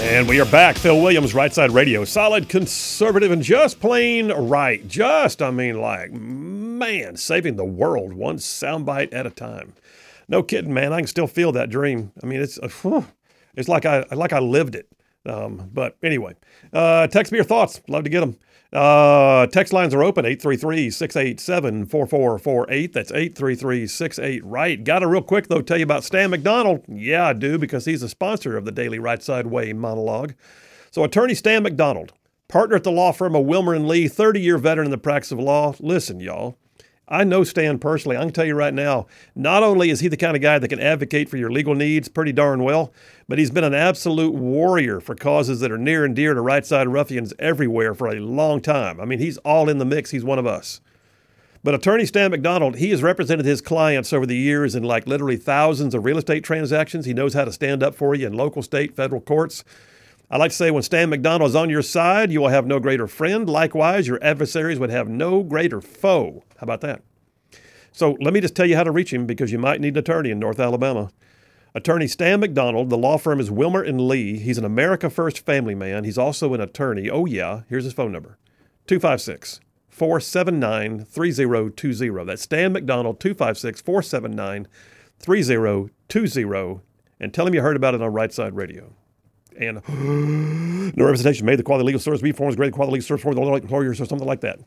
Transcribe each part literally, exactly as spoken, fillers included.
And we are back. Phil Williams, Right Side Radio. Solid, conservative, and just plain right. Just, I mean, like, man, saving the world one soundbite at a time. No kidding, man. I can still feel that dream. I mean, it's uh, it's like I like I lived it. Um, but anyway, uh, text me your thoughts. Love to get them. Uh, text lines are open, eight three three, six eight seven, four four four eight. That's eight three three, six eight, right. Got to real quick, though, tell you about Stan McDonald. Yeah, I do, because he's a sponsor of the Daily Right Side Way monologue. So attorney Stan McDonald, partner at the law firm of Wilmer and Lee, thirty-year veteran in the practice of law. Listen, y'all, I know Stan personally. I can tell you right now, not only is he the kind of guy that can advocate for your legal needs pretty darn well, but he's been an absolute warrior for causes that are near and dear to right side ruffians everywhere for a long time. I mean, he's all in the mix. He's one of us. But attorney Stan McDonald, he has represented his clients over the years in like literally thousands of real estate transactions. He knows how to stand up for you in local, state, federal courts. I like to say when Stan McDonald is on your side, you will have no greater friend. Likewise, your adversaries would have no greater foe. How about that? So let me just tell you how to reach him, because you might need an attorney in North Alabama. Attorney Stan McDonald, the law firm is Wilmer and Lee. He's an America First family man. He's also an attorney. Oh, yeah. Here's his phone number, two five six, four seven nine, three zero two zero. That's Stan McDonald, two five six, four seven nine, three zero two zero. And tell him you heard about it on Right Side Radio. And no representation made. The quality legal service we form is great. The quality legal service for the lawyers or something like that.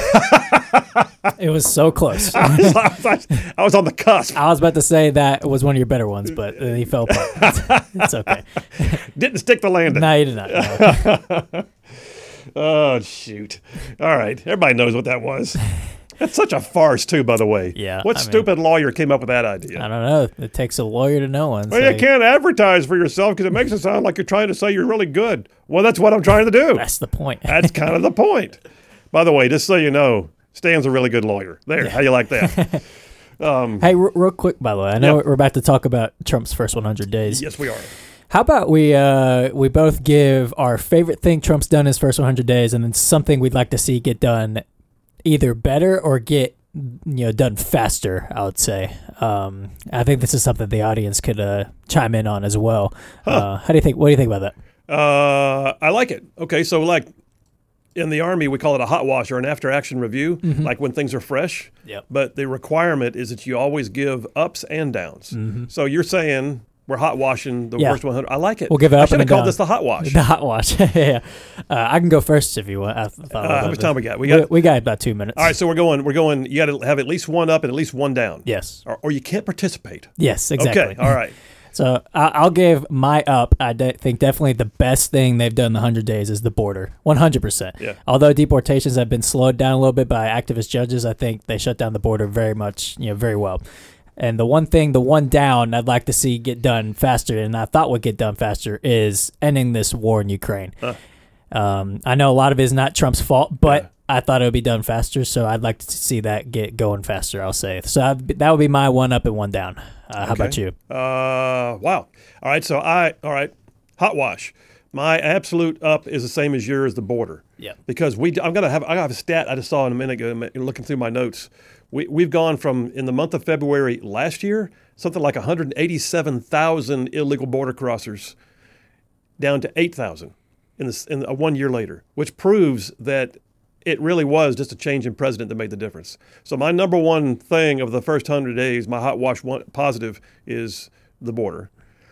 It was so close. I, was, I, was, I was on the cusp. I was about to say that was one of your better ones, but uh, he fell apart. It's, it's okay. Didn't stick the landing. No, you did not. No. Oh, shoot. All right. Everybody knows what that was. That's such a farce, too, by the way. Yeah. What I stupid mean, lawyer came up with that idea? I don't know. It takes a lawyer to know one. Well, so you can't advertise for yourself because it makes it sound like you're trying to say you're really good. Well, that's what I'm trying to do. That's the point. That's kind of the point. By the way, just so you know, Stan's a really good lawyer. There. Yeah. How you like that? um, hey, r- real quick, by the way, I know yeah. we're about to talk about Trump's first one hundred days. Yes, we are. How about we uh, we both give our favorite thing Trump's done his first one hundred days, and then something we'd like to see get done either better or get you know done faster, I would say. Um, I think this is something the audience could uh, chime in on as well. Huh. Uh, how do you think? What do you think about that? Uh, I like it. Okay, so like in the Army, we call it a hot wash or an after-action review, mm-hmm. like when things are fresh. Yep. But the requirement is that you always give ups and downs. Mm-hmm. So you're saying we're hot washing the yeah. first one hundred. I like it. We'll give it up. I should and have called down. this the hot wash. The hot wash. yeah. Uh, I can go first if you want. I thought uh, how much time we got? We got we, we got about two minutes. All right, so we're going. We're going. You got to have at least one up and at least one down. Yes. Or, or you can't participate. Yes, exactly. Okay. All right. So I'll give my up. I de- think definitely the best thing they've done in the one hundred days is the border, one hundred percent. Yeah. Although deportations have been slowed down a little bit by activist judges, I think they shut down the border very much, you know, very well. And the one thing, the one down I'd like to see get done faster, and I thought would get done faster, is ending this war in Ukraine. Uh. Um, I know a lot of it is not Trump's fault, but yeah. I thought it would be done faster, so I'd like to see that get going faster, I'll say. So I'd, that would be my one up and one down. Uh, okay. How about you? Uh, wow. All right, so I, all right, hot wash. My absolute up is the same as yours, the border. Yeah. Because we, I'm gonna have, I have a stat I just saw in a minute ago, looking through my notes. We, we've gone from, in the month of February last year, something like one hundred eighty-seven thousand illegal border crossers down to eight thousand in, this, in a one year later, which proves that it really was just a change in president that made the difference. So my number one thing of the first one hundred days, my hot wash one, positive, is the border.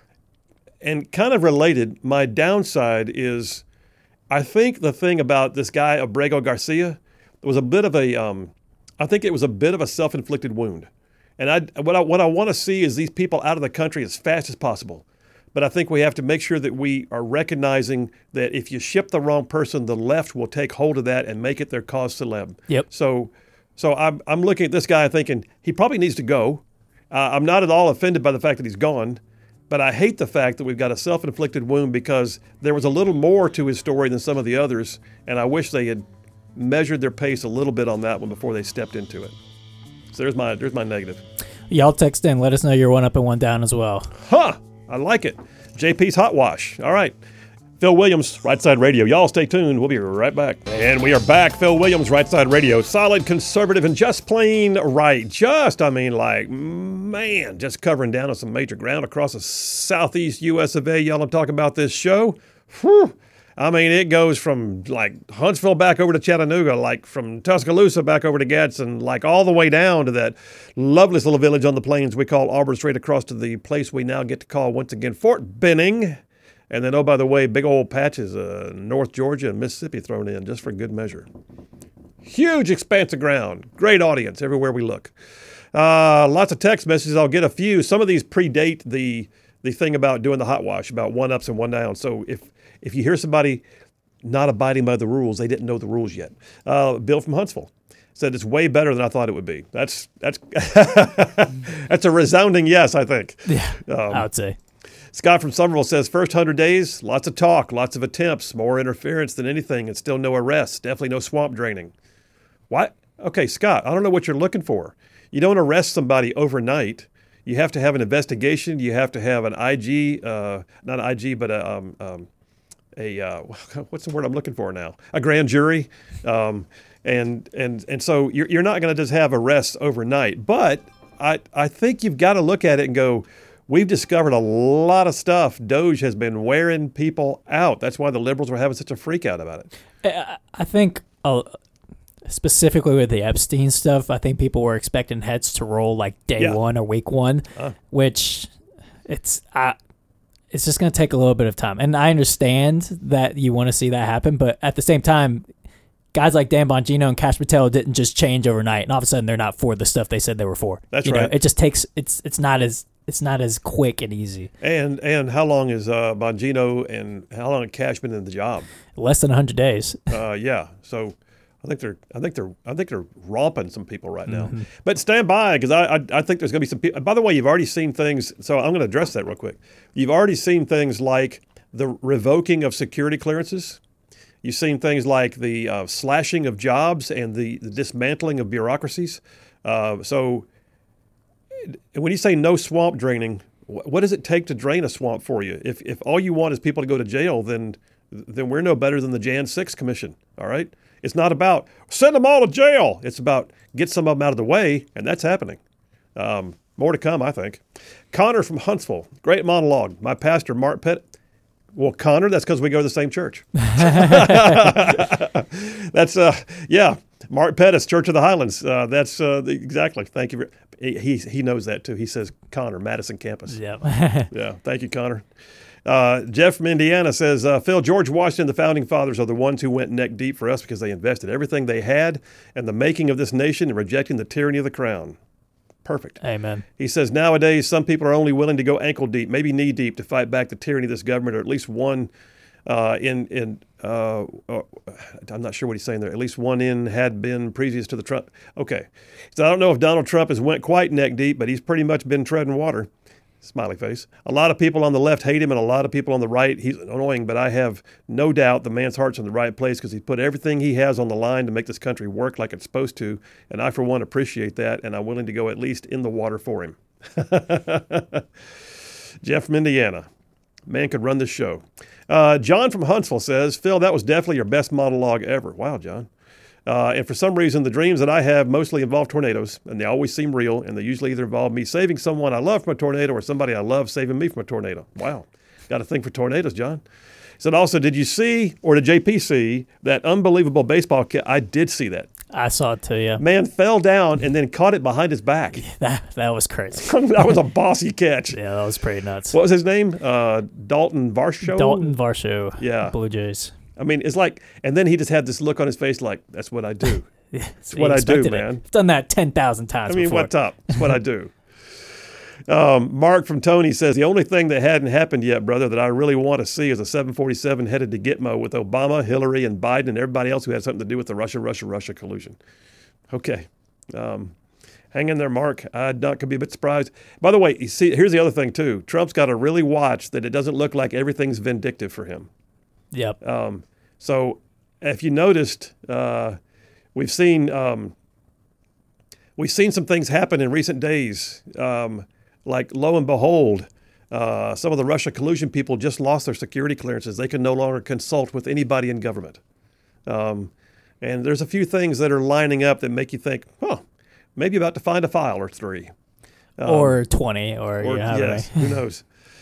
And kind of related, my downside is I think the thing about this guy, Abrego Garcia, was a bit of a, um, I think it was a bit of a self-inflicted wound. And I, what I, what I want to see is these people out of the country as fast as possible. But I think we have to make sure that we are recognizing that if you ship the wrong person, the left will take hold of that and make it their cause célèbre. Yep. So so I'm, I'm looking at this guy thinking he probably needs to go. Uh, I'm not at all offended by the fact that he's gone. But I hate the fact that we've got a self-inflicted wound because there was a little more to his story than some of the others. And I wish they had measured their pace a little bit on that one before they stepped into it. So there's my there's my negative. Y'all text in. Let us know you're one up and one down as well. Huh. I like it. J P's Hot Wash. All right. Phil Williams, Right Side Radio. Y'all stay tuned. We'll be right back. And we are back. Phil Williams, Right Side Radio. Solid, conservative, and just plain right. Just, I mean, like, man, just covering down on some major ground across the southeast U S of A. Y'all, I'm talking about this show. Whew. I mean, it goes from like Huntsville back over to Chattanooga, like from Tuscaloosa back over to Gadsden, like all the way down to that lovely little village on the plains we call Auburn, straight across to the place we now get to call once again Fort Benning. And then, oh, by the way, big old patches of North Georgia and Mississippi thrown in just for good measure. Huge expanse of ground. Great audience everywhere we look. Uh, lots of text messages. I'll get a few. Some of these predate the the thing about doing the hot wash, about one ups and one downs. So if if you hear somebody not abiding by the rules, they didn't know the rules yet. Uh, Bill from Huntsville said it's way better than I thought it would be. That's that's that's a resounding yes, I think. Yeah, um, I would say. Scott from Somerville says, first one hundred days, lots of talk, lots of attempts, more interference than anything, and still no arrests, definitely no swamp draining. What? Okay, Scott, I don't know what you're looking for. You don't arrest somebody overnight. You have to have an investigation. You have to have an I G, uh, not an I G, but a, um, um, a uh, what's the word I'm looking for now? A grand jury. Um, and and and so you're, you're not going to just have arrests overnight. But I, I think you've got to look at it and go, we've discovered a lot of stuff. Doge has been wearing people out. That's why the liberals were having such a freak out about it. I think uh, specifically with the Epstein stuff, I think people were expecting heads to roll like day Yeah. one or week one, uh. which it's uh, it's just going to take a little bit of time. And I understand that you want to see that happen, but at the same time, guys like Dan Bongino and Cash Patel didn't just change overnight, and all of a sudden they're not for the stuff they said they were for. That's you right. know, it just takes it's it's not as it's not as quick and easy. And and how long is uh, Bongino and how long has Cash been in the job? Less than one hundred days. uh, yeah. So I think they're I think they're I think they're romping some people right now. Mm-hmm. But stand by because I, I I think there's going to be some people. By the way, you've already seen things. So I'm going to address that real quick. You've already seen things like the revoking of security clearances. You've seen things like the uh, slashing of jobs and the, the dismantling of bureaucracies. Uh, so when you say no swamp draining, what does it take to drain a swamp for you? If if all you want is people to go to jail, then then we're no better than the January sixth Commission, all right? It's not about send them all to jail. It's about get some of them out of the way, and that's happening. Um, more to come, I think. Connor from Huntsville, great monologue. My pastor, Mark Pettit. Well, Connor, that's because we go to the same church. That's, uh, yeah, Mark Pettis, Church of the Highlands. Uh, that's uh, the, exactly. Thank you. He, he he knows that, too. He says Connor, Madison campus. Yeah. Yeah, thank you, Connor. Uh, Jeff from Indiana says, uh, Phil, George Washington, the founding fathers are the ones who went neck deep for us because they invested everything they had in the making of this nation and rejecting the tyranny of the crown. Perfect. Amen. He says, nowadays, some people are only willing to go ankle deep, maybe knee deep, to fight back the tyranny of this government, or at least one uh, in, in uh, uh, I'm not sure what he's saying there, at least one in had been previous to the Trump. Okay. So I don't know if Donald Trump has went quite neck deep, but he's pretty much been treading water. Smiley face. A lot of people on the left hate him, and a lot of people on the right, he's annoying, but I have no doubt the man's heart's in the right place because he's put everything he has on the line to make this country work like it's supposed to, and I, for one, appreciate that, and I'm willing to go at least in the water for him. Jeff from Indiana. Man could run this show. Uh, John from Huntsville says, Phil, that was definitely your best monologue ever. Wow, John. Uh, and for some reason, the dreams that I have mostly involve tornadoes, and they always seem real, and they usually either involve me saving someone I love from a tornado or somebody I love saving me from a tornado. Wow. Got a thing for tornadoes, John. He said also, did you see, or did J P see, that unbelievable baseball catch? I did see that. I saw it too, yeah. Man fell down and then caught it behind his back. That that was crazy. That was a bossy catch. Yeah, that was pretty nuts. What was his name? Uh, Dalton Varsho? Dalton Varsho. Yeah. Blue Jays. I mean, it's like, and then he just had this look on his face like, that's what I do. Yeah, It's what I do, man. I've done that ten thousand times I mean, before. what's up? It's what I do. Um, Mark from Tony says, the only thing that hadn't happened yet, brother, that I really want to see is a seven forty-seven headed to Gitmo with Obama, Hillary, and Biden and everybody else who had something to do with the Russia, Russia, Russia collusion. Okay. Um, hang in there, Mark. I not could be a bit surprised. By the way, you see, here's the other thing, too. Trump's got to really watch that it doesn't look like everything's vindictive for him. Yep. Um, so if you noticed, uh, we've seen um, we've seen some things happen in recent days. Um, like, lo and behold, uh, some of the Russia collusion people just lost their security clearances. They can no longer consult with anybody in government. Um, and there's a few things that are lining up that make you think, huh, maybe about to find a file or three. Um, or twenty, or, or yeah, yes, who knows?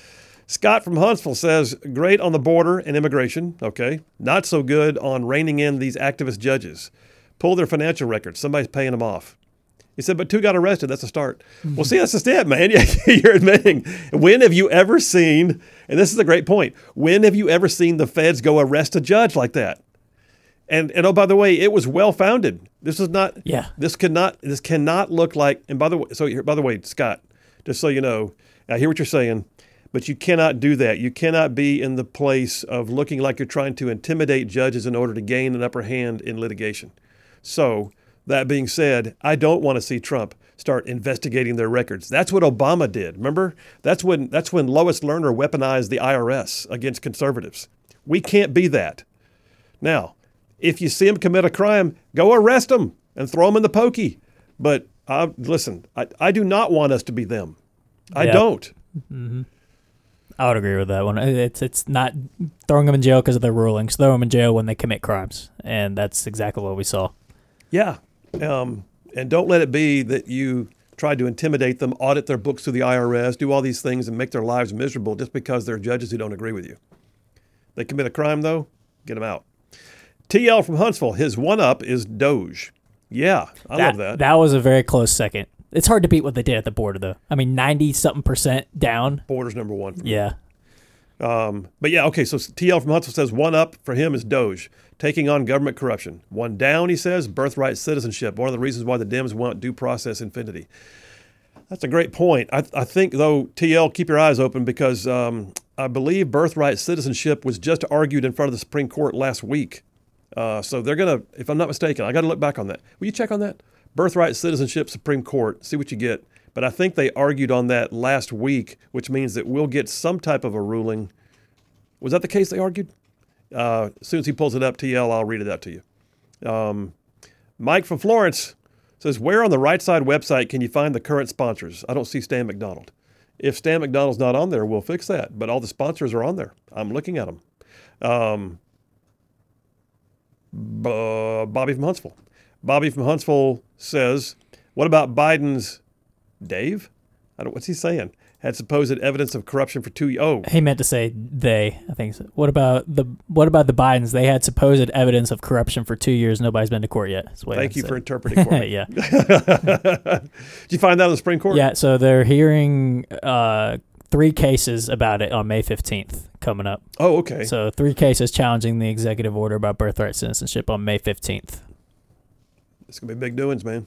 Scott from Huntsville says, great on the border and immigration. Okay. Not so good on reining in these activist judges. Pull their financial records. Somebody's paying them off. He said, but two got arrested. That's a start. Mm-hmm. Well, see, that's just it, man. You're admitting. When have you ever seen, and this is a great point, when have you ever seen the feds go arrest a judge like that? And, and oh, by the way, it was well-founded. This is not, yeah. this cannot, this cannot look like, and by the way, so by the way, Scott, just so you know, I hear what you're saying, but you cannot do that. You cannot be in the place of looking like you're trying to intimidate judges in order to gain an upper hand in litigation. So that being said, I don't want to see Trump start investigating their records. That's what Obama did. Remember? That's when that's when Lois Lerner weaponized the I R S against conservatives. We can't be that. Now, if you see him commit a crime, go arrest him and throw him in the pokey. But uh, listen, I, I do not want us to be them. I yeah. don't. Mm-hmm. I would agree with that one. It's it's not throwing them in jail because of their rulings. Throw them in jail when they commit crimes, and that's exactly what we saw. Yeah, um, and don't let it be that you try to intimidate them, audit their books through the I R S, do all these things, and make their lives miserable just because they're judges who don't agree with you. They commit a crime, though, get them out. T L from Huntsville, his one-up is Doge. Yeah, I that, love that. That was a very close second. It's hard to beat what they did at the border, though. I mean, ninety-something percent down. Border's number one. For yeah. Um, but yeah, okay, so T L from Huntsville says one up for him is Doge, taking on government corruption. One down, he says, birthright citizenship, one of the reasons why the Dems want due process infinity. That's a great point. I, I think, though, T L, keep your eyes open because um, I believe birthright citizenship was just argued in front of the Supreme Court last week. Uh, so they're going to, if I'm not mistaken, I got to look back on that. Will you check on that? Birthright citizenship, Supreme Court, see what you get. But I think they argued on that last week, which means that we'll get some type of a ruling. Was that the case they argued? Uh, as soon as he pulls it up, T L, I'll read it out to you. Um, Mike from Florence says, where on the Right Side website can you find the current sponsors? I don't see Stan McDonald. If Stan McDonald's not on there, we'll fix that. But all the sponsors are on there. I'm looking at them. Um, B- Bobby from Huntsville. Bobby from Huntsville says, what about Biden's Dave? I don't. What's he saying? Had supposed evidence of corruption for two years. Oh, he meant to say they. I think so. What about the What about the Bidens? They had supposed evidence of corruption for two years. Nobody's been to court yet. Thank you said. for interpreting for me. Yeah. Did you find that in the Supreme Court? Yeah. So they're hearing uh, three cases about it on May fifteenth coming up. Oh, okay. So three cases challenging the executive order about birthright citizenship on May fifteenth. It's gonna be big doings, man.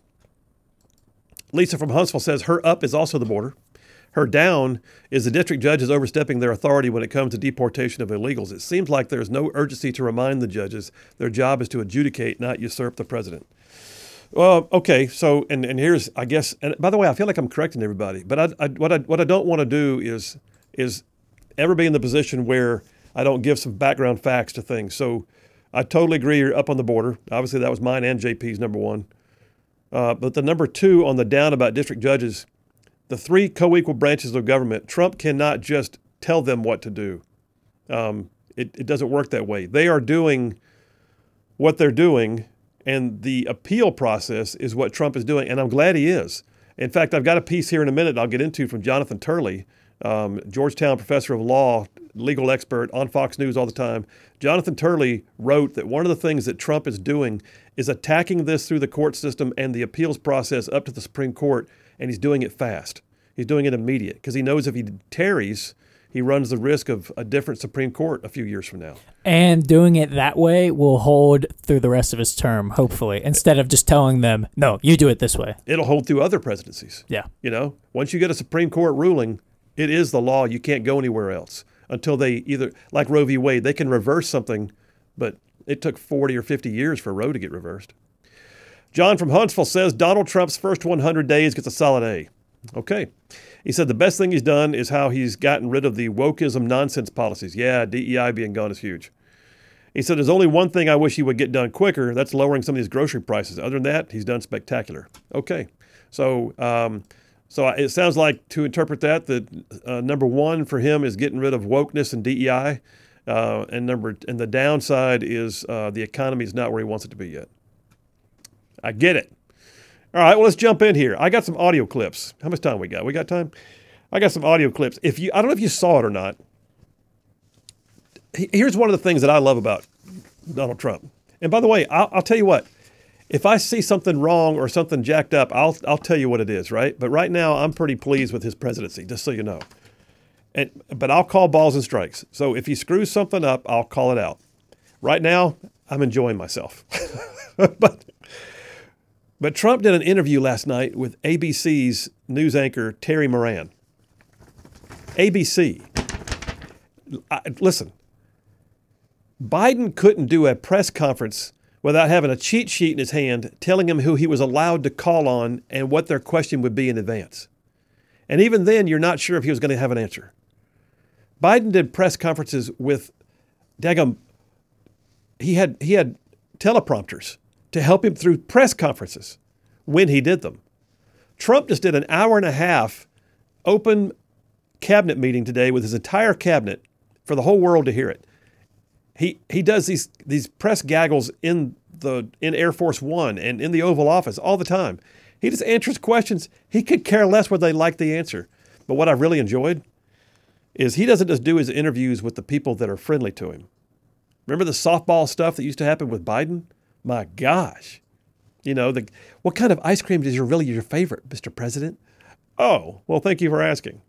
Lisa from Huntsville says her up is also the border. Her down is the district judges overstepping their authority when it comes to deportation of illegals. It seems like there's no urgency to remind the judges their job is to adjudicate, not usurp the president. Well, okay, so, and, and here's, I guess, and by the way, I feel like I'm correcting everybody, but I, I, what I what I don't want to do is is ever be in the position where I don't give some background facts to things. So I totally agree you're up on the border. Obviously, that was mine and J P's number one. Uh, but the number two on the down about district judges, the three co-equal branches of government, Trump cannot just tell them what to do. Um, it, it doesn't work that way. They are doing what they're doing, and the appeal process is what Trump is doing, and I'm glad he is. In fact, I've got a piece here in a minute I'll get into from Jonathan Turley, um, Georgetown professor of law, legal expert on Fox News all the time. Jonathan Turley wrote that one of the things that Trump is doing is attacking this through the court system and the appeals process up to the Supreme Court, and he's doing it fast. He's doing it immediate because he knows if he tarries, he runs the risk of a different Supreme Court a few years from now. And doing it that way will hold through the rest of his term, hopefully, instead of just telling them, no, you do it this way. It'll hold through other presidencies. Yeah. You know, once you get a Supreme Court ruling, it is the law. You can't go anywhere else until they either, like Roe v. Wade, they can reverse something, but it took forty or fifty years for Roe to get reversed. John from Huntsville says Donald Trump's first one hundred days gets a solid A. Okay. He said the best thing he's done is how he's gotten rid of the wokeism nonsense policies. Yeah, D E I being gone is huge. He said there's only one thing I wish he would get done quicker. That's lowering some of these grocery prices. Other than that, he's done spectacular. Okay. So um, so it sounds like, to interpret that, that uh, number one for him is getting rid of wokeness and D E I. Uh, and number and the downside is uh, the economy is not where he wants it to be yet. I get it. All right, well, let's jump in here. I got some audio clips. How much time we got? We got time? I got some audio clips. If you, I don't know if you saw it or not, here's one of the things that I love about Donald Trump. And by the way, I'll, I'll tell you what. If I see something wrong or something jacked up, I'll I'll tell you what it is, right? But right now, I'm pretty pleased with his presidency, just so you know. And but I'll call balls and strikes. So if he screws something up, I'll call it out. Right now, I'm enjoying myself. but but Trump did an interview last night with A B C's news anchor Terry Moran. A B C. I, listen, Biden couldn't do a press conference without having a cheat sheet in his hand telling him who he was allowed to call on and what their question would be in advance. And even then, you're not sure if he was going to have an answer. Biden did press conferences with, daggum, he had, he had teleprompters to help him through press conferences when he did them. Trump just did an hour and a half open cabinet meeting today with his entire cabinet for the whole world to hear it. He he does these these press gaggles in the in Air Force One and in the Oval Office all the time. He just answers questions. He could care less whether they like the answer. But what I really enjoyed is he doesn't just do his interviews with the people that are friendly to him. Remember the softball stuff that used to happen with Biden? My gosh. You know, the what kind of ice cream is your really your favorite, Mister President? Oh, well, thank you for asking.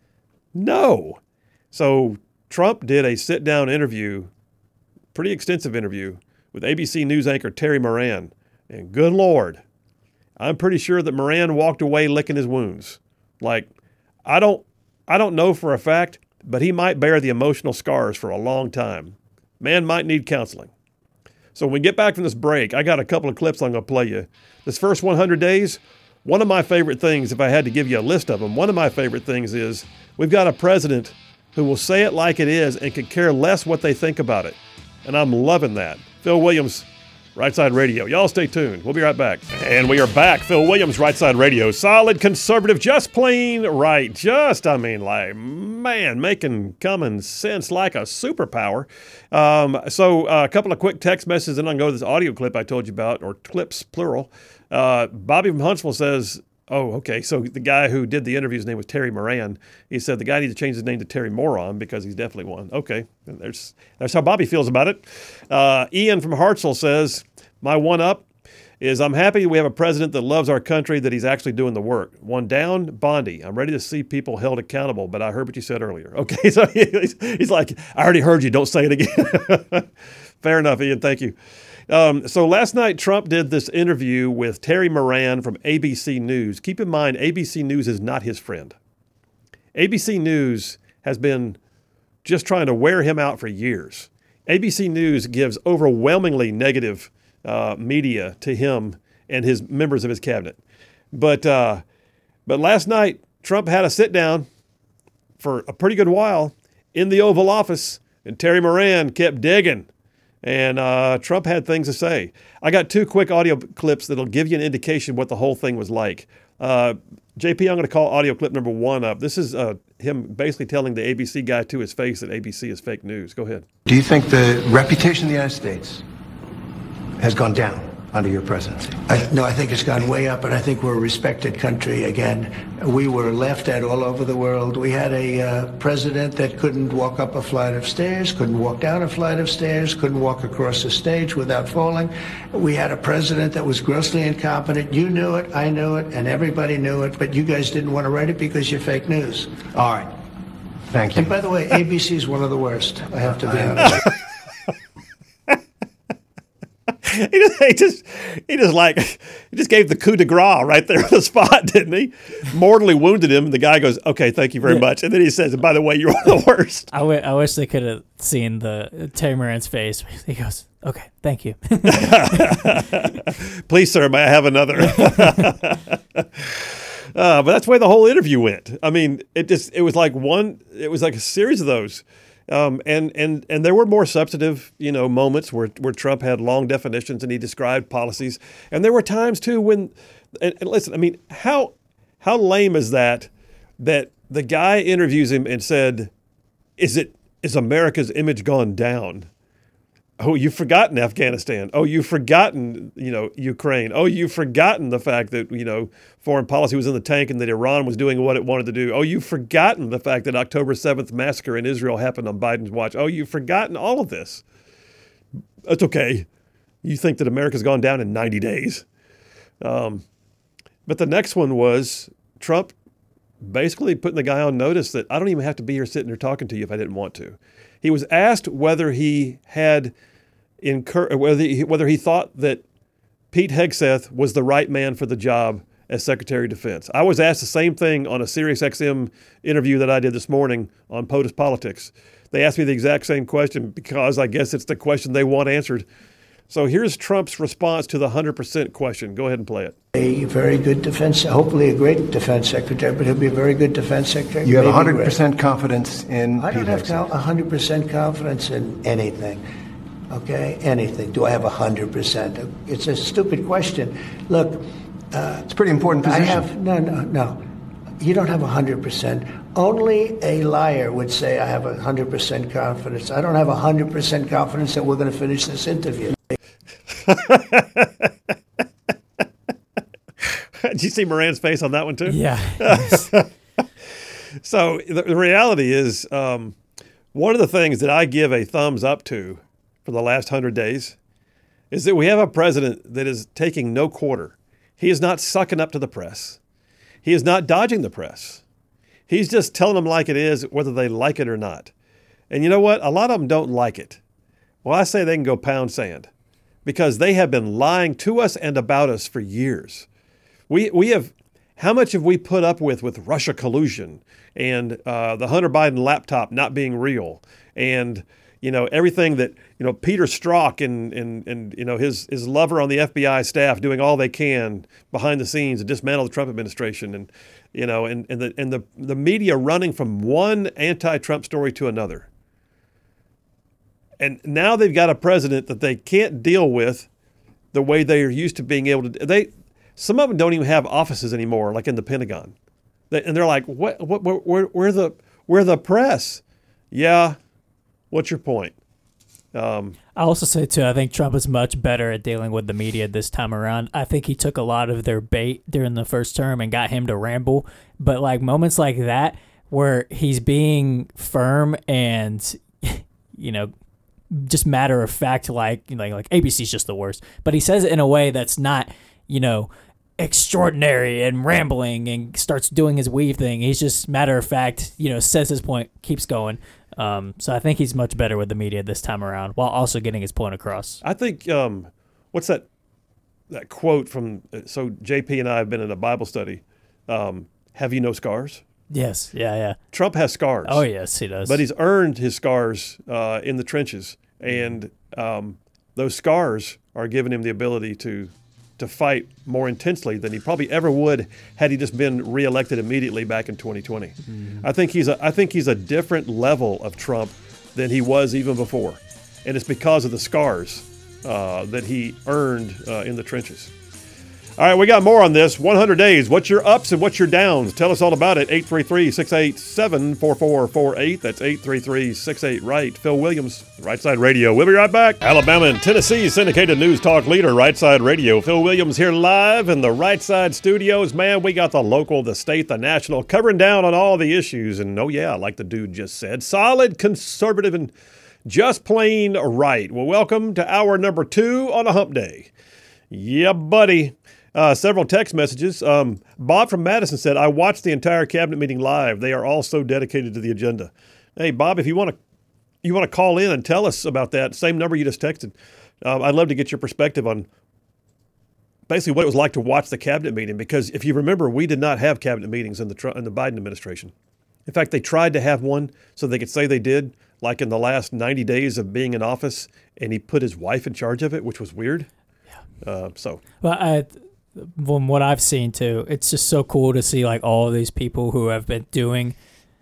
No. So Trump did a sit-down interview, pretty extensive interview, with A B C News anchor Terry Moran. And good Lord, I'm pretty sure that Moran walked away licking his wounds. Like, I don't I don't know for a fact, but he might bear the emotional scars for a long time. Man might need counseling. So when we get back from this break, I got a couple of clips I'm going to play you. This first one hundred days, one of my favorite things, if I had to give you a list of them, one of my favorite things is we've got a president who will say it like it is and could care less what they think about it. And I'm loving that. Phil Williams, Right Side Radio. Y'all stay tuned. We'll be right back. And we are back. Phil Williams, Right Side Radio. Solid conservative, just plain right. Just, I mean, like, man, making common sense like a superpower. Um, so uh, a couple of quick text messages, and I'll go to this audio clip I told you about, or clips, plural. Uh, Bobby from Huntsville says, oh, okay, so the guy who did the interview, his name was Terry Moran. He said the guy needs to change his name to Terry Moron because he's definitely one. Okay, there's that's how Bobby feels about it. Uh, Ian from Hartselle says, my one-up is I'm happy we have a president that loves our country, that he's actually doing the work. One down, Bondi. I'm ready to see people held accountable, but I heard what you said earlier. Okay, so he's, he's like, I already heard you. Don't say it again. Fair enough, Ian. Thank you. Um, so last night, Trump did this interview with Terry Moran from A B C News. Keep in mind, A B C News is not his friend. A B C News has been just trying to wear him out for years. A B C News gives overwhelmingly negative uh, media to him and his members of his cabinet. But uh, but last night, Trump had a sit down for a pretty good while in the Oval Office, and Terry Moran kept digging. And uh, Trump had things to say. I got two quick audio clips that'll give you an indication what the whole thing was like. Uh, J P, I'm going to call audio clip number one up. This is uh, him basically telling the A B C guy to his face that A B C is fake news. Go ahead. Do you think the reputation of the United States has gone down under your presidency? I, no, I think it's gone way up, and I think we're a respected country again. We were laughed at all over the world. We had a uh, president that couldn't walk up a flight of stairs, couldn't walk down a flight of stairs, couldn't walk across a stage without falling. We had a president that was grossly incompetent. You knew it, I knew it, and everybody knew it, but you guys didn't want to write it because you're fake news. All right. Thank you. And by the way, A B C is one of the worst, I have to be honest. He just, he just, he just like, he just gave the coup de grace right there on the spot, didn't he? Mortally wounded him. And the guy goes, okay, thank you very yeah. much. And then he says, and by the way, you're one of the worst. I, w- I wish they could have seen the Terry Moran's face. He goes, okay, thank you. Please, sir, may I have another? Uh, but that's the way the whole interview went. I mean, it just, it was like one, it was like a series of those. Um, and, and, and there were more substantive, you know, moments where, where Trump had long definitions and he described policies. And there were times too when, and, and listen, I mean, how, how lame is that, that the guy interviews him and said, is it, is America's image gone down? Oh, you've forgotten Afghanistan. Oh, you've forgotten, you know, Ukraine. Oh, you've forgotten the fact that, you know, foreign policy was in the tank and that Iran was doing what it wanted to do. Oh, you've forgotten the fact that October seventh massacre in Israel happened on Biden's watch. Oh, you've forgotten all of this. That's okay. You think that America's gone down in ninety days. Um, but the next one was Trump basically putting the guy on notice that I don't even have to be here sitting here talking to you if I didn't want to. He was asked whether he had incur whether he, whether he thought that Pete Hegseth was the right man for the job as Secretary of Defense. I was asked the same thing on a Sirius X M interview that I did this morning on POTUS Politics. They asked me the exact same question because I guess it's the question they want answered. So here's Trump's response to the one hundred percent question. Go ahead and play it. A very good defense, hopefully a great defense secretary, but he'll be a very good defense secretary. You have Maybe one hundred percent great. confidence in I don't Pete have Hegseth. one hundred percent confidence in anything. Okay? Anything. Do I have one hundred percent? It's a stupid question. Look, uh, It's a pretty important position. I have, no, no, no. You don't have one hundred percent. Only a liar would say I have one hundred percent confidence. I don't have one hundred percent confidence that we're going to finish this interview. Did you see Moran's face on that one too? Yeah. So the, the reality is, um, one of the things that I give a thumbs up to for the last hundred days is that we have a president that is taking no quarter. He is not sucking up to the press. He is not dodging the press. He's just telling them like it is, whether they like it or not. And you know what? A lot of them don't like it. Well, I say they can go pound sand because they have been lying to us and about us for years. We we have, how much have we put up with with Russia collusion and uh, the Hunter Biden laptop not being real and, you know, everything that, you know, Peter Strzok and, and, and you know, his, his lover on the F B I staff doing all they can behind the scenes to dismantle the Trump administration and, you know, and, and, the, and the, the media running from one anti-Trump story to another. And now they've got a president that they can't deal with the way they are used to being able to. They, some of them don't even have offices anymore, like in the Pentagon. They, and they're like, "What? What? Where? Where the? Where the press?" Yeah. What's your point? Um, I also say, too, I think Trump is much better at dealing with the media this time around. I think he took a lot of their bait during the first term and got him to ramble. But, like, moments like that where he's being firm and, you know, just matter of fact, like, like, like A B C's just the worst. But he says it in a way that's not, you know, extraordinary and rambling and starts doing his weave thing. He's just matter of fact, you know, says his point, keeps going. Um, so I think he's much better with the media this time around while also getting his point across. I think, um, what's that that quote from, so J P and I have been in a Bible study. Um, have you no scars? Yes. Yeah, yeah. Trump has scars. Oh, yes, he does. But he's earned his scars uh, in the trenches. And um, those scars are giving him the ability to to fight more intensely than he probably ever would had he just been reelected immediately back in twenty twenty. Mm-hmm. I think he's a I think he's a different level of Trump than he was even before, and it's because of the scars uh, that he earned uh, in the trenches. All right, we got more on this. one hundred days. What's your ups and what's your downs? Tell us all about it. eight three three, six eight seven, four four four eight. That's eight three three, six eight, right. Phil Williams, Right Side Radio. We'll be right back. Alabama and Tennessee syndicated news talk leader, Right Side Radio. Phil Williams here live in the Right Side studios. Man, we got the local, the state, the national, covering down on all the issues. And oh yeah, like the dude just said, solid, conservative, and just plain right. Well, welcome to hour number two on a hump day. Yeah, buddy. Uh, several text messages. Um, Bob from Madison said, I watched the entire cabinet meeting live. They are all so dedicated to the agenda. Hey, Bob, if you want to you want to call in and tell us about that, same number you just texted, um, I'd love to get your perspective on basically what it was like to watch the cabinet meeting. Because if you remember, we did not have cabinet meetings in the in the Biden administration. In fact, they tried to have one so they could say they did, like in the last ninety days of being in office, and he put his wife in charge of it, which was weird. Yeah. Uh, so. Well, I... From what I've seen too, it's just so cool to see like all of these people who have been doing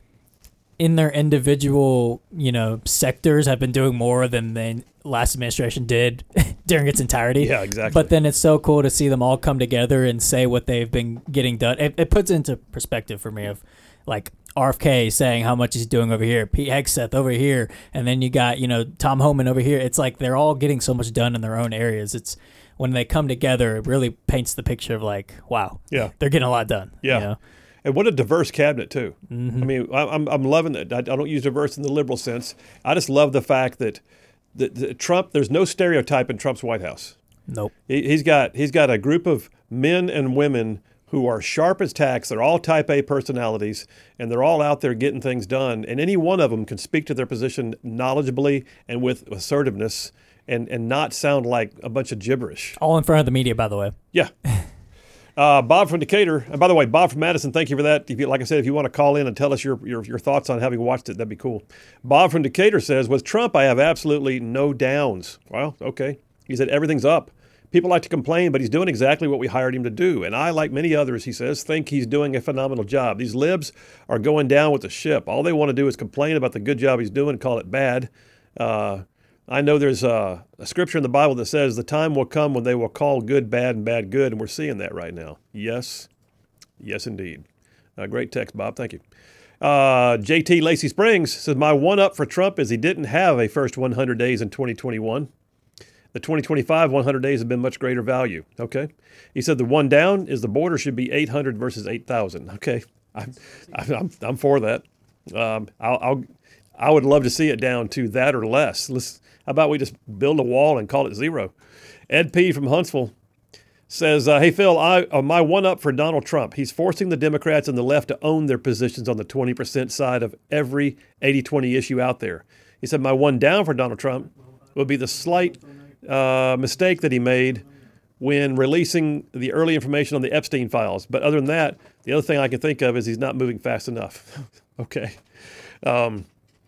in their individual, you know, sectors have been doing more than the last administration did during its entirety. Yeah, exactly. But then it's so cool to see them all come together and say what they've been getting done. It, it puts into perspective for me of like R F K saying how much he's doing over here, Pete Hegseth over here, and then you got, you know, Tom Homan over here. It's like they're all getting so much done in their own areas. It's when they come together, it really paints the picture of like, wow, yeah, they're getting a lot done. Yeah. You know? And what a diverse cabinet, too. Mm-hmm. I mean, I'm I'm loving it. I don't use diverse in the liberal sense. I just love the fact that, that, that Trump, there's no stereotype in Trump's White House. Nope. He, he's got he's got a group of men and women who are sharp as tacks. They're all type A personalities, and they're all out there getting things done. And any one of them can speak to their position knowledgeably and with assertiveness and, and not sound like a bunch of gibberish. All in front of the media, by the way. Yeah. Uh, Bob from Decatur. And by the way, Bob from Madison, thank you for that. If you, like I said, if you want to call in and tell us your, your, your thoughts on having watched it, that'd be cool. Bob from Decatur says, with Trump, I have absolutely no downs. Well, okay. He said, everything's up. People like to complain, but he's doing exactly what we hired him to do. And I, like many others, he says, think he's doing a phenomenal job. These libs are going down with the ship. All they want to do is complain about the good job he's doing and call it bad. Uh, I know there's a, a scripture in the Bible that says the time will come when they will call good bad and bad good, and we're seeing that right now. Yes. Yes, indeed. Uh, great text, Bob. Thank you. Uh, J T Lacey Springs says, my one-up for Trump is he didn't have a first one hundred days in twenty twenty-one. The twenty twenty-five one hundred days have been much greater value. Okay. He said the one down is the border should be eight hundred versus eight thousand. Okay. I'm, I'm, I'm for that. Um, I'll, I'll, I would love to see it down to that or less. Let's, how about we just build a wall and call it zero? Ed P. from Huntsville says, uh, hey, Phil, I, uh, my one up for Donald Trump. He's forcing the Democrats and the left to own their positions on the twenty percent side of every eighty twenty issue out there. He said, my one down for Donald Trump will be the slight Uh, mistake that he made when releasing the early information on the Epstein files. But other than that, the other thing I can think of is he's not moving fast enough. Okay. Um,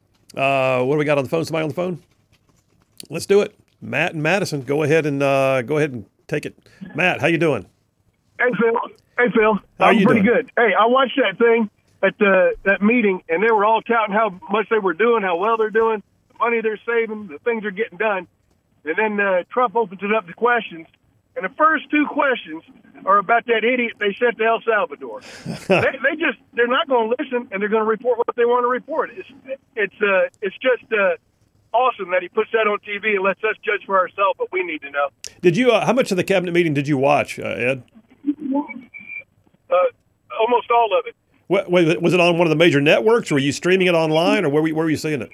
uh, what do we got on the phone? Somebody on the phone? Let's do it. Matt and Madison, go ahead and uh, go ahead and take it. Matt, how you doing? Hey, Phil. Hey, Phil. How I'm you pretty doing? good. Hey, I watched that thing at the that meeting, and they were all touting how much they were doing, how well they're doing, the money they're saving, the things they're getting done. And then uh, Trump opens it up to questions. And the first two questions are about that idiot they sent to El Salvador. they, they just, they're not going to listen, and they're going to report what they want to report. It's it's uh, it's just uh, awesome that he puts that on T V and lets us judge for ourselves what we need to know. Did you, uh, how much of the cabinet meeting did you watch, uh, Ed? Uh, almost all of it. What, wait, was it on one of the major networks, or were you streaming it online, or where were you, where were you seeing it?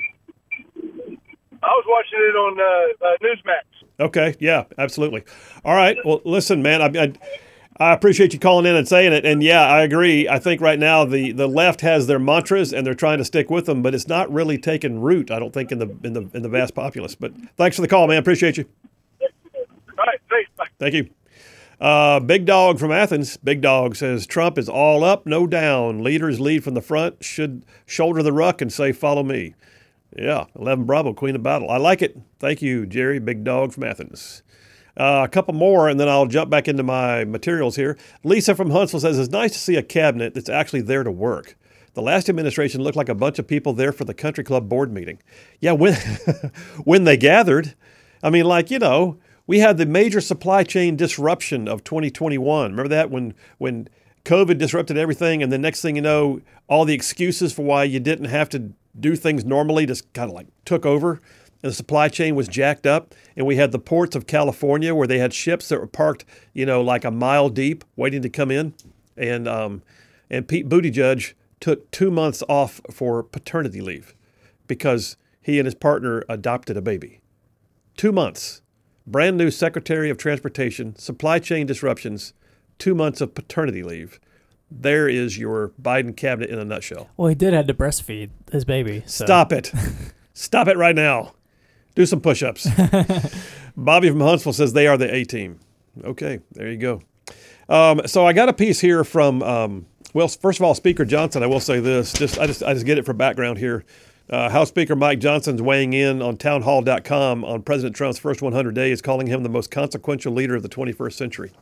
I was watching it on uh, uh, Newsmax. Okay, yeah, absolutely. All right, well, listen, man, I, I, I appreciate you calling in and saying it, and yeah, I agree. I think right now the, the left has their mantras, and they're trying to stick with them, but it's not really taking root, I don't think, in the in the in the vast populace. But thanks for the call, man. Appreciate you. All right, thanks. Bye. Thank you. Uh, Big Dog from Athens. Big Dog says Trump is all up, no down. Leaders lead from the front, should shoulder the ruck and say, "Follow me." Yeah, eleven Bravo, Queen of Battle. I like it. Thank you, Jerry, Big Dog from Athens. Uh, a couple more, and then I'll jump back into my materials here. Lisa from Huntsville says, it's nice to see a cabinet that's actually there to work. The last administration looked like a bunch of people there for the country club board meeting. Yeah, when, when they gathered, I mean, like, you know, we had the major supply chain disruption of twenty twenty-one. Remember that when when COVID disrupted everything, and the next thing you know, all the excuses for why you didn't have to do things normally just kind of like took over, and the supply chain was jacked up, and we had the ports of California where they had ships that were parked, you know, like a mile deep waiting to come in, and um, and Pete Buttigieg took two months off for paternity leave because he and his partner adopted a baby. Two months. Brand new Secretary of Transportation, supply chain disruptions, two months of paternity leave. There is your Biden cabinet in a nutshell. Well, he did have to breastfeed his baby. So. Stop it. Stop it right now. Do some push-ups. Bobby from Huntsville says they are the A-team. Okay, there you go. Um, so I got a piece here from, um, well, first of all, Speaker Johnson. I will say this. Just I just I just get it for background here. Uh, House Speaker Mike Johnson's weighing in on townhall dot com on President Trump's first one hundred days, calling him the most consequential leader of the twenty-first century.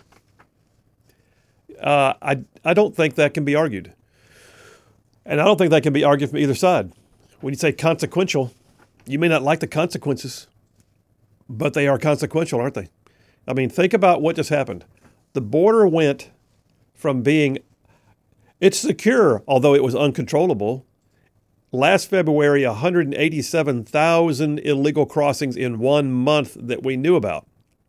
Uh, I I don't think that can be argued. And I don't think that can be argued from either side. When you say consequential, you may not like the consequences, but they are consequential, aren't they? I mean, think about what just happened. The border went from being It's secure, although it was uncontrollable. Last February, one hundred eighty-seven thousand illegal crossings in one month that we knew about.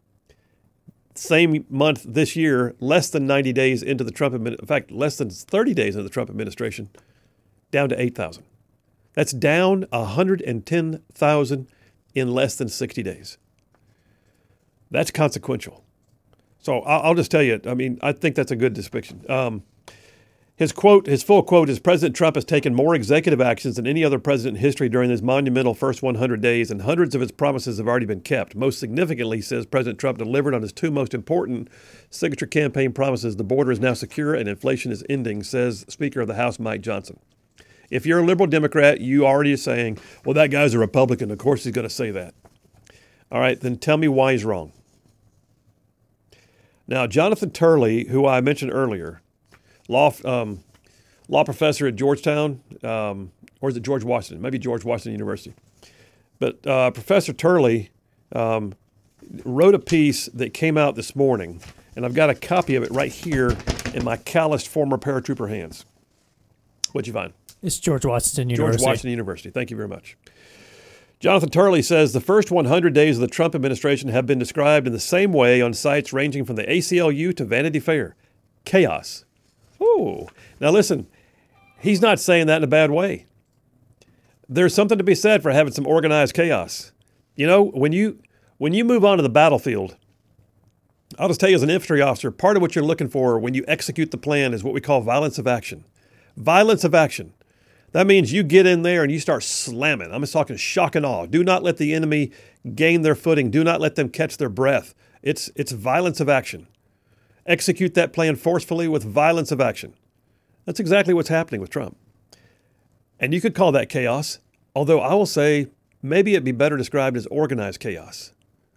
Same month this year, less than ninety days into the Trump administration, in fact, less than thirty days into the Trump administration, down to eight thousand. That's down one hundred ten thousand in less than sixty days. That's consequential. So I'll just tell you, I mean, I think that's a good depiction. Um, his quote, his full quote is, President Trump has taken more executive actions than any other president in history during his monumental first one hundred days, and hundreds of his promises have already been kept. Most significantly, he says, President Trump delivered on his two most important signature campaign promises. The border is now secure and inflation is ending, says Speaker of the House Mike Johnson. If you're a liberal Democrat, you already are saying, well, that guy's a Republican. Of course he's going to say that. All right, then tell me why he's wrong. Now, Jonathan Turley, who I mentioned earlier, law um, law professor at Georgetown, um, or is it George Washington? Maybe George Washington University. But uh, Professor Turley um, wrote a piece that came out this morning, and I've got a copy of it right here in my calloused former paratrooper hands. What'd you find? It's George Washington George University. Washington University. Thank you very much. Jonathan Turley says the first one hundred days of the Trump administration have been described in the same way on sites ranging from the A C L U to Vanity Fair. Chaos. Ooh. Now listen, he's not saying that in a bad way. There's something to be said for having some organized chaos. You know, when you when you move on to the battlefield, I'll just tell you as an infantry officer, part of what you're looking for when you execute the plan is what we call violence of action. Violence of action. That means you get in there and you start slamming. I'm just talking shock and awe. Do not let the enemy gain their footing. Do not let them catch their breath. It's it's violence of action. Execute that plan forcefully with violence of action. That's exactly what's happening with Trump. And you could call that chaos, although I will say maybe it'd be better described as organized chaos.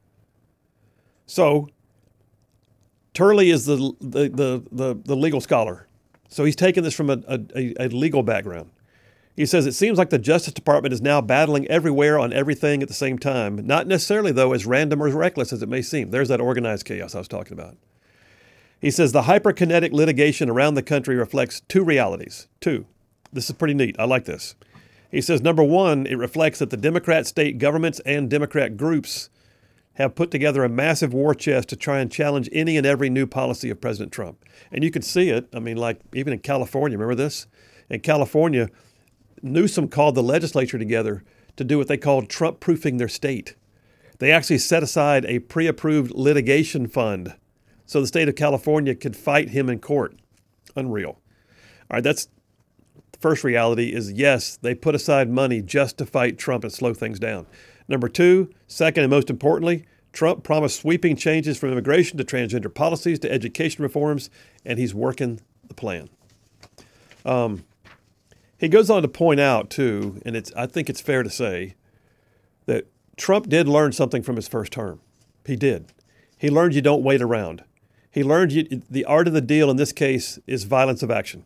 So Turley is the the the the, the legal scholar. So he's taken this from a, a, a legal background. He says, it seems like the Justice Department is now battling everywhere on everything at the same time, not necessarily, though, as random or reckless as it may seem. There's that organized chaos I was talking about. He says, the hyperkinetic litigation around the country reflects two realities. Two. This is pretty neat. I like this. He says, number one, it reflects that the Democrat state governments and Democrat groups have put together a massive war chest to try and challenge any and every new policy of President Trump. And you can see it. I mean, like even in California, remember this? In California, Newsom called the legislature together to do what they called Trump-proofing their state. They actually set aside a pre-approved litigation fund so the state of California could fight him in court. Unreal. All right, that's the first reality is, yes, they put aside money just to fight Trump and slow things down. Number two, second and most importantly, Trump promised sweeping changes from immigration to transgender policies to education reforms, and he's working the plan. Um, he goes on to point out, too, and it's I think it's fair to say, that Trump did learn something from his first term. He did. He learned you don't wait around. He learned you, the art of the deal in this case is violence of action.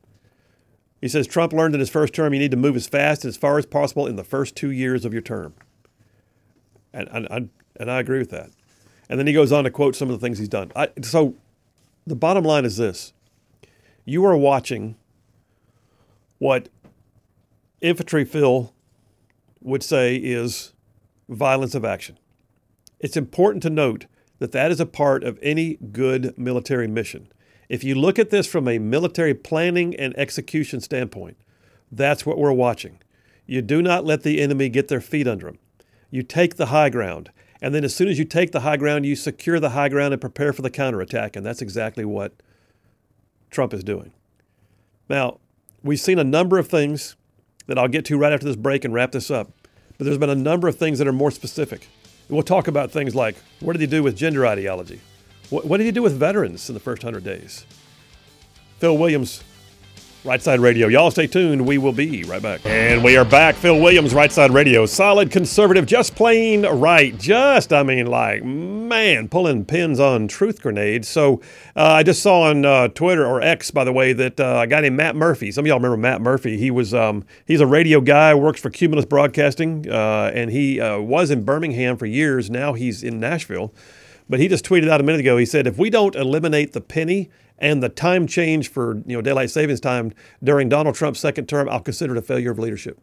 He says Trump learned in his first term you need to move as fast and as far as possible in the first two years of your term. And, and, and, and I agree with that. And then he goes on to quote some of the things he's done. I, so the bottom line is this. You are watching what Infantry Phil would say is violence of action. It's important to note that that is a part of any good military mission. If you look at this from a military planning and execution standpoint, that's what we're watching. You do not let the enemy get their feet under them. You take the high ground. And then as soon as you take the high ground, you secure the high ground and prepare for the counterattack. And that's exactly what Trump is doing. Now, we've seen a number of things that I'll get to right after this break and wrap this up. But there's been a number of things that are more specific. We'll talk about things like, what did he do with gender ideology? What, what did he do with veterans in the first hundred days? Phil Williams, Right Side Radio. Y'all stay tuned. We will be right back. And we are back. Phil Williams, Right Side Radio. Solid conservative, just plain right. Just, I mean, like, man, pulling pins on truth grenades. So uh, I just saw on uh, Twitter, or X, by the way, that uh, a guy named Matt Murphy, some of y'all remember Matt Murphy. He was, um, he's a radio guy, works for Cumulus Broadcasting, uh, and he uh, was in Birmingham for years. Now he's in Nashville. But he just tweeted out a minute ago, he said, if we don't eliminate the penny and the time change for you know daylight savings time during Donald Trump's second term, I'll consider it a failure of leadership.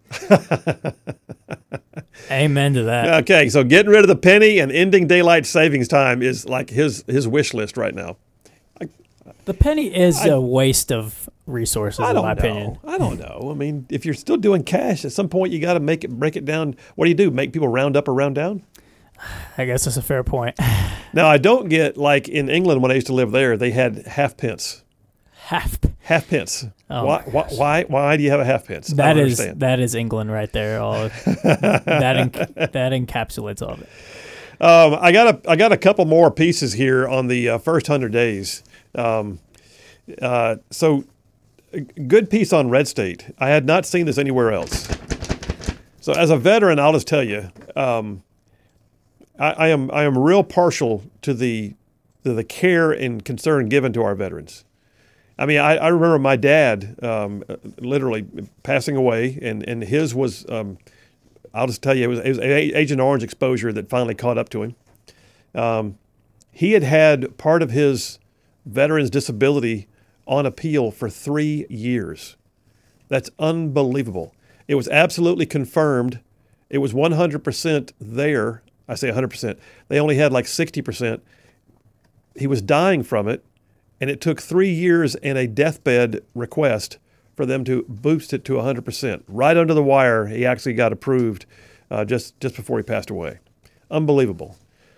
Amen to that. Okay, so getting rid of the penny and ending daylight savings time is like his his wish list right now. The penny is I, a waste of resources, I in don't my know. opinion. I don't know. I mean, if you're still doing cash, at some point you got to make it break it down. What do you do? Make people round up or round down? I guess that's a fair point. Now, I don't get, like in England when I used to live there, they had half pence. Half. Half pence. Oh why, why? Why? Why do you have a half pence? That I don't is understand. that is England right there. All of, that enc- that encapsulates all of it. Um, I got a I got a couple more pieces here on the uh, first hundred days. Um, uh, so, a good piece on Red State. I had not seen this anywhere else. So, as a veteran, I'll just tell you, um, I, I am I am real partial to the to the care and concern given to our veterans. I mean, I, I remember my dad um, literally passing away, and, and his was, um, I'll just tell you, it was, it was Agent Orange exposure that finally caught up to him. Um, he had had part of his veteran's disability on appeal for three years. That's unbelievable. It was absolutely confirmed. It was one hundred percent there. I say one hundred percent. They only had like sixty percent. He was dying from it. And it took three years and a deathbed request for them to boost it to one hundred percent. Right under the wire, he actually got approved uh, just, just before he passed away. Unbelievable.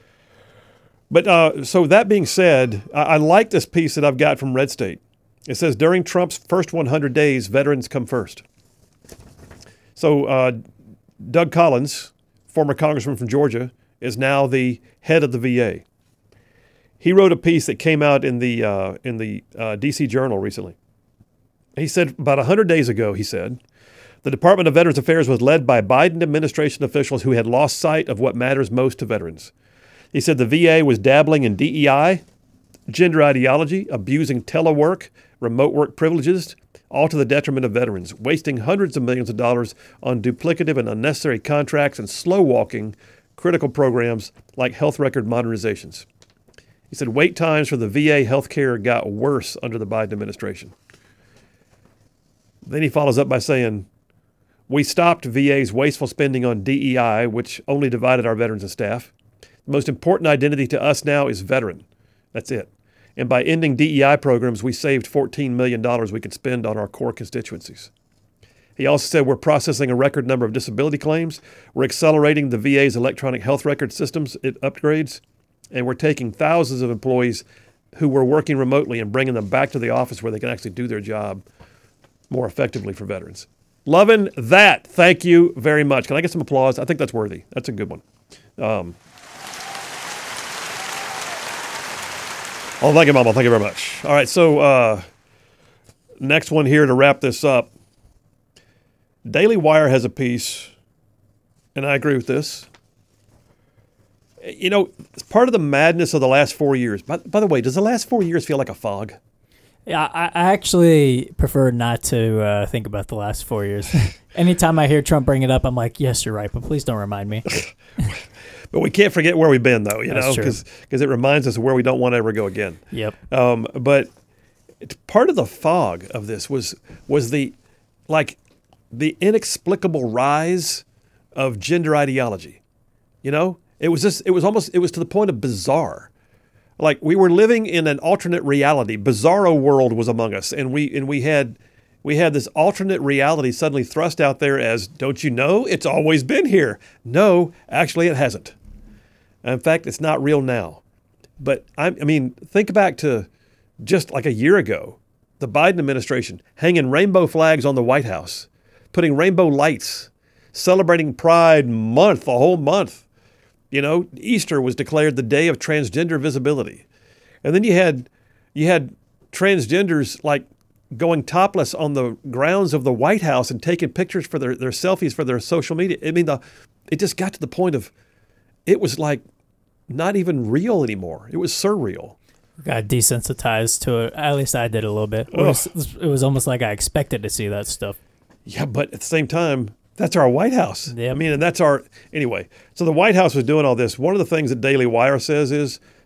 But uh, so that being said, I, I like this piece that I've got from Red State. It says, during Trump's first one hundred days, veterans come first. So uh, Doug Collins, former congressman from Georgia, is now the head of the V A. He wrote a piece that came out in the uh, in the uh, D C Journal recently. He said about one hundred days ago, he said, the Department of Veterans Affairs was led by Biden administration officials who had lost sight of what matters most to veterans. He said the V A was dabbling in D E I, gender ideology, abusing telework, remote work privileges, all to the detriment of veterans, wasting hundreds of millions of dollars on duplicative and unnecessary contracts and slow-walking critical programs like health record modernizations. He said wait times for the V A healthcare got worse under the Biden administration. Then he follows up by saying, we stopped V A's wasteful spending on D E I, which only divided our veterans and staff. The most important identity to us now is veteran. That's it. And by ending D E I programs, we saved fourteen million dollars we could spend on our core constituencies. He also said we're processing a record number of disability claims. We're accelerating the V A's electronic health record systems upgrades. And we're taking thousands of employees who were working remotely and bringing them back to the office where they can actually do their job more effectively for veterans. Loving that. Thank you very much. Can I get some applause? I think that's worthy. That's a good one. Um, oh, thank you, Mama. Thank you very much. All right, so uh, next one here to wrap this up. Daily Wire has a piece, and I agree with this. You know, it's part of the madness of the last four years. By, by the way, does the last four years feel like a fog? Yeah, I, I actually prefer not to uh, think about the last four years. Anytime I hear Trump bring it up, I'm like, yes, you're right, but please don't remind me. But we can't forget where we've been, though, you That's know, true. because it reminds us of where we don't want to ever go again. Yep. Um, but it's part of the fog of this was was the, like, the inexplicable rise of gender ideology, you know? It was just, it was almost, it was to the point of bizarre. Like we were living in an alternate reality. Bizarro world was among us. And we, and we had, we had this alternate reality suddenly thrust out there as, don't you know, it's always been here. No, actually it hasn't. In fact, it's not real now. But I, I mean, think back to just like a year ago, the Biden administration hanging rainbow flags on the White House, putting rainbow lights, celebrating Pride Month, the whole month. You know, Easter was declared the day of transgender visibility. And then you had you had transgenders like going topless on the grounds of the White House and taking pictures for their, their selfies for their social media. I mean, the, it just got to the point of it was like not even real anymore. It was surreal. Got desensitized to it. At least I did a little bit. It was, it was almost like I expected to see that stuff. Yeah, but at the same time, that's our White House. Yep. I mean, and that's our, anyway. So the White House was doing all this. One of the things that Daily Wire says is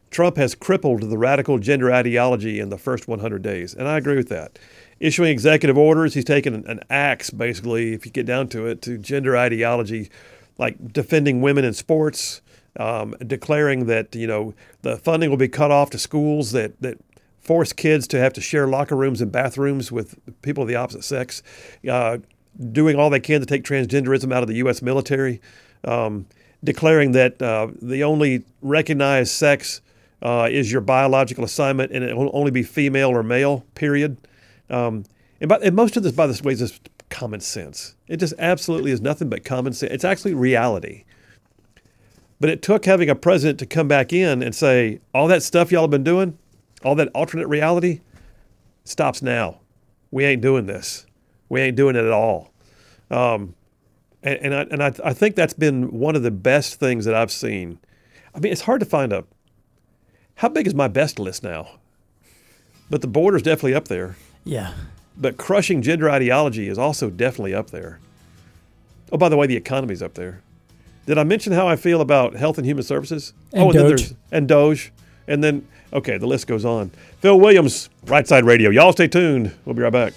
Trump has crippled the radical gender ideology in the first one hundred days, and I agree with that. Issuing executive orders, he's taken an, an axe, basically, if you get down to it, to gender ideology, like defending women in sports, um, declaring that, you know, the funding will be cut off to schools that, that force kids to have to share locker rooms and bathrooms with people of the opposite sex, uh, doing all they can to take transgenderism out of the U S military, um, declaring that uh, the only recognized sex uh, is your biological assignment and it will only be female or male, period. Um, and, by, and most of this, by this way, is just common sense. It just absolutely is nothing but common sense. It's actually reality. But it took having a president to come back in and say, all that stuff y'all have been doing, all that alternate reality, stops now. We ain't doing this. We ain't doing it at all. Um, and and, I, and I, I think that's been one of the best things that I've seen. I mean, it's hard to find a, how big is my best list now? But the border's definitely up there. Yeah. But crushing gender ideology is also definitely up there. Oh, by the way, the economy's up there. Did I mention how I feel about Health and Human Services? And oh, and Doge. then there's and Doge. And then, okay, the list goes on. Phil Williams, Right Side Radio. Y'all stay tuned. We'll be right back.